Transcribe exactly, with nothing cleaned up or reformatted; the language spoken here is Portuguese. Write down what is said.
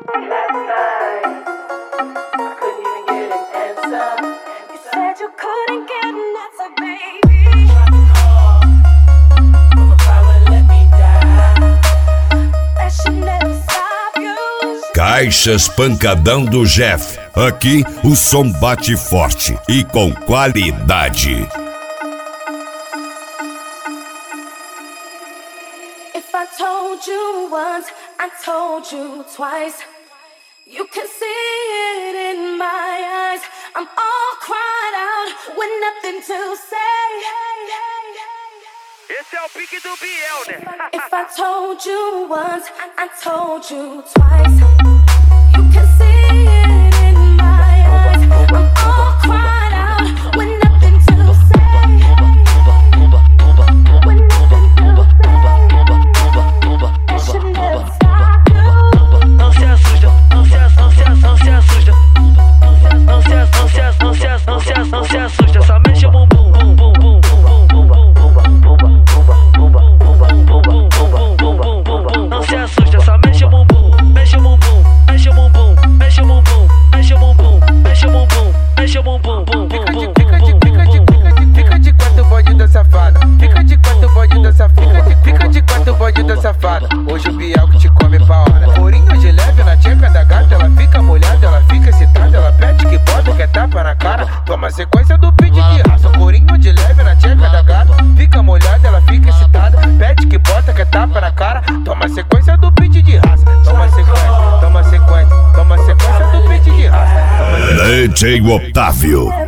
Caixas Pancadão do Jeff. Aqui o som bate forte e com qualidade. If I told you once, I told you twice. You can see it in my eyes. I'm all cried out with nothing to say. Esse é o pique do Biel, né? If I told you once, I told you twice. You can see it in my eyes. I'm all cried out with nothing to say. With nothing to say. I should never stop you. Não se assusta, não se assusta, não se assusta. Não se assusta, não se assusta, não se assusta, não se assusta. Só mexe o bumbum, bum bum bum. Não se assusta, só mexe o bumbum, mexe o bumbum, mexe o bumbum, mexe o bumbum, mexe o bumbum, mexe o bumbum, mexe o bumbum, bum bum bum. Fica de, fica de, fica de, fica de quatro bandido safada. Fica de quatro bandido safada. Fica de quatro bandido safada. Hoje o Biel que te come pra hora. Corinho de leve na tcheca da gata, ela fica molhada, ela fica excitada, ela pede que bota, quer tapa na cara. Toma sequência do pit de raça. Corinho de leve na tcheca da gata, fica molhada, ela fica excitada, pede que bota, quer tapa na cara. Toma sequência do pit de raça. Toma sequência, toma sequência, toma sequência do pit de raça. D J Otávio.